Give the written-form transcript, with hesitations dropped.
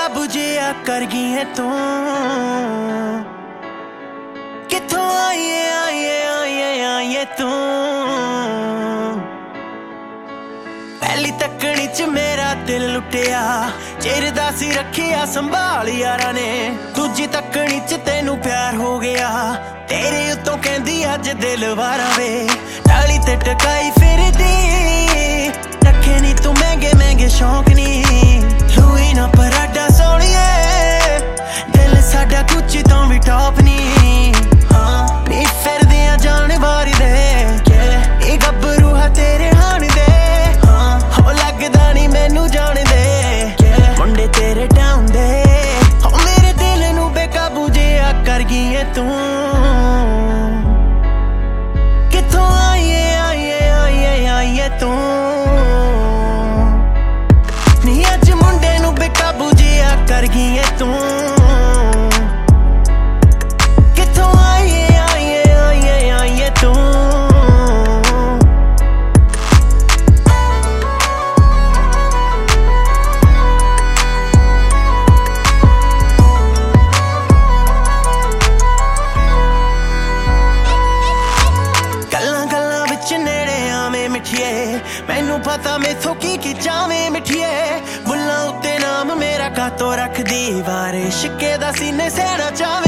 बेकाबू जिया कर गई है तू। किथों आईए आईए आईए आईए तू। पहली तकनी च मेरा दिल लुटिया, चिरदा सी रखिया संभाल यारा ने। दूजी तकनी च तेनू प्यार हो गया, तेरे उत्तों कहंदी अज दिल वारा वे। टाली ते टकाई फिरदी, रखे नी तू महंगे महंगे शौक नी। लुई ना पराडा सोनिए, दिल साडा कुछ तो भी टॉप नी। हाँ नी फिरदियां जान वारी दे, ये गब्बरू है तेरे हान दे। हाँ हो लगदा नी मैनू जान दे, मुंडे तेरे डाउन दे। हो मेरे दिल नू बेकाबू जिया कर गई है तू। किथों आईए आईए आईए आईए तू। नी अज मुंडे नू बेकाबू जिया कर गई है तू। किथों आईए आईए आईए आईए तू। मैनू पता मैथों की चावें मिठिए। बुल्लां उत्ते नाम मेरा कातों रख दी, वारे शिके दा सीने सहना चावे।